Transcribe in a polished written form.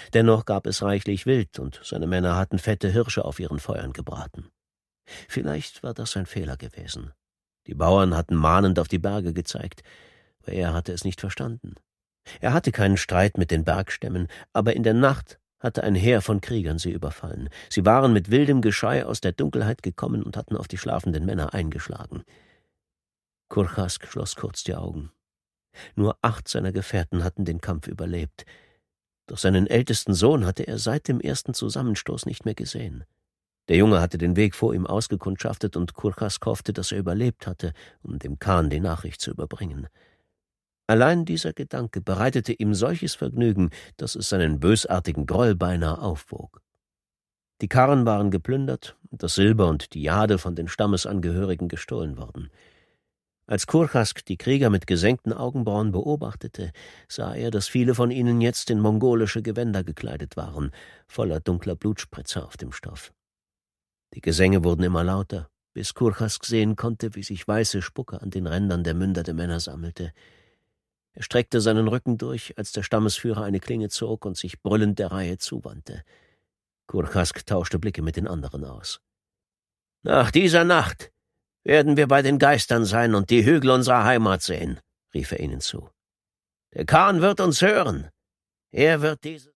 Dennoch gab es reichlich Wild, und seine Männer hatten fette Hirsche auf ihren Feuern gebraten. Vielleicht war das ein Fehler gewesen. Die Bauern hatten mahnend auf die Berge gezeigt, aber er hatte es nicht verstanden. Er hatte keinen Streit mit den Bergstämmen, aber in der Nacht hatte ein Heer von Kriegern sie überfallen. Sie waren mit wildem Geschrei aus der Dunkelheit gekommen und hatten auf die schlafenden Männer eingeschlagen. Kurchask schloss kurz die Augen. Nur 8 seiner Gefährten hatten den Kampf überlebt. Doch seinen ältesten Sohn hatte er seit dem ersten Zusammenstoß nicht mehr gesehen. Der Junge hatte den Weg vor ihm ausgekundschaftet, und Kurchask hoffte, dass er überlebt hatte, um dem Khan die Nachricht zu überbringen. Allein dieser Gedanke bereitete ihm solches Vergnügen, dass es seinen bösartigen Groll beinahe aufwog. Die Karren waren geplündert und das Silber und die Jade von den Stammesangehörigen gestohlen worden. Als Kurchask die Krieger mit gesenkten Augenbrauen beobachtete, sah er, dass viele von ihnen jetzt in mongolische Gewänder gekleidet waren, voller dunkler Blutspritzer auf dem Stoff. Die Gesänge wurden immer lauter, bis Kurchask sehen konnte, wie sich weiße Spucke an den Rändern der Münder der Männer sammelte. Er streckte seinen Rücken durch, als der Stammesführer eine Klinge zog und sich brüllend der Reihe zuwandte. Kurchask tauschte Blicke mit den anderen aus. »Nach dieser Nacht werden wir bei den Geistern sein und die Hügel unserer Heimat sehen«, rief er ihnen zu. »Der Khan wird uns hören. Er wird diese